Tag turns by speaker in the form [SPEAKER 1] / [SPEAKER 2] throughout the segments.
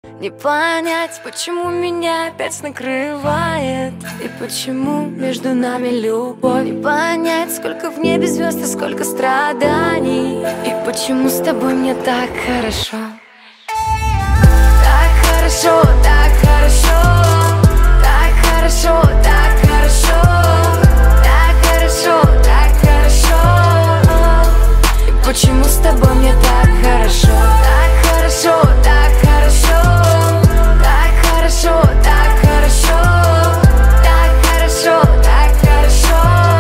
[SPEAKER 1] Не понять, почему меня опять накрывает, и почему между нами любовь. Не понять, сколько в небе звезд и сколько страданий, и почему с тобой мне так хорошо. Так хорошо, так хорошо, так хорошо, так хорошо, так хорошо, так хорошо. И почему с тобой мне так хорошо. Так хорошо, так хорошо, так хорошо, так хорошо, так хорошо, так хорошо.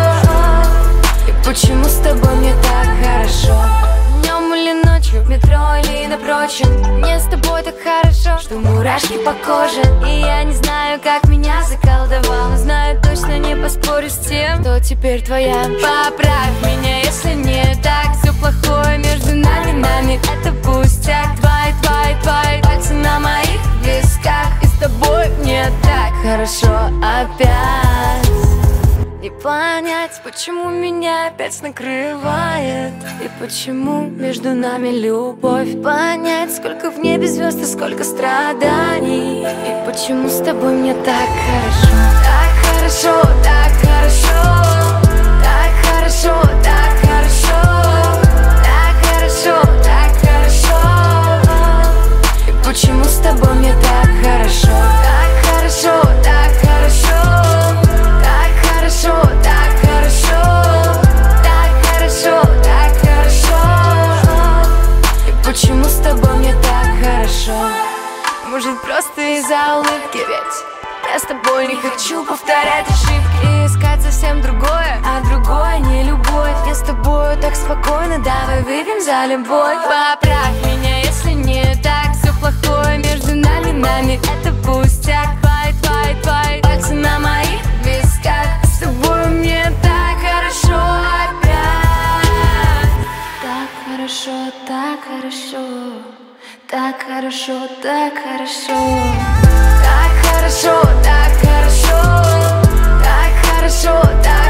[SPEAKER 1] И почему с тобой мне так хорошо. Днем или ночью, в метро или на прочем, мне с тобой так хорошо, что мурашки по коже. И я не знаю, как меня заколдовал, но знаю точно, не поспорю с тем, что теперь твоя. Поправь меня, если не так. Все плохое между нами, это пустяк. Твои пальцы на моих висках, и с тобой мне так хорошо опять. Не понять, почему меня опять накрывает, и почему между нами любовь. Понять, сколько в небе звезд и сколько страданий, и почему с тобой мне так хорошо. Так хорошо, так хорошо, так хорошо, так хорошо, так хорошо, так хорошо. И почему с тобой мне так хорошо. Так хорошо, так хорошо, так хорошо, так хорошо, так хорошо, так хорошо. И почему с тобой мне так хорошо. Может, просто из-за улыбки, ведь я с тобой не хочу повторять ошибки и искать совсем другое, а другое не любовь. Я с тобой так спокойно, давай выпьем за любовь. Поправь меня, если не так. Все плохое между нами, это пустяк. Твои пальцы на моих висках, с тобой мне так хорошо опять. Так хорошо, так хорошо, так хорошо, так хорошо, так хорошо, так хорошо, так хорошо, так